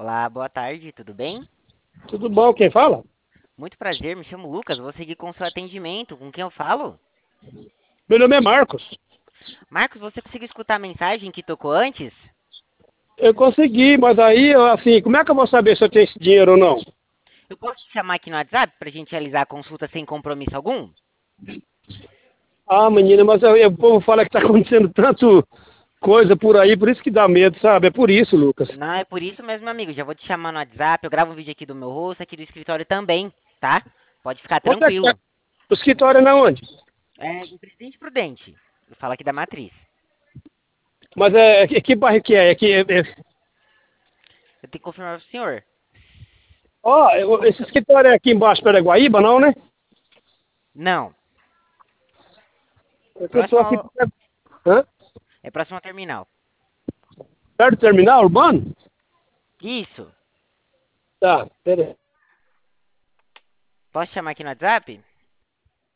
Olá, boa tarde, tudo bem? Tudo bom, quem fala? Muito prazer, me chamo Lucas, vou seguir com o seu atendimento. Com quem eu falo? Meu nome é Marcos. Marcos, você conseguiu escutar a mensagem que tocou antes? Eu consegui, mas aí, assim, como é que eu vou saber se eu tenho esse dinheiro ou não? Eu posso te chamar aqui no WhatsApp pra gente realizar a consulta sem compromisso algum? Ah, menina, mas o povo fala que tá acontecendo tanto coisa por aí, por isso que dá medo, sabe? É por isso, Lucas. Não, é por isso mesmo, amigo. Já vou te chamar no WhatsApp, eu gravo um vídeo aqui do meu rosto, aqui do escritório também, tá? Pode ficar Onde é que é? tranquilo. O escritório é na onde? É, em Presidente Prudente. Eu falo aqui da Matriz. Mas que bairro que é? Eu tenho que confirmar pro senhor. Ó, esse escritório é aqui embaixo, Paraguaíba, não, né? Não, É que eu tô próximo aqui ao... hã? é próximo ao terminal. Perto do terminal urbano? Isso. Tá, pera aí. Posso chamar aqui no WhatsApp?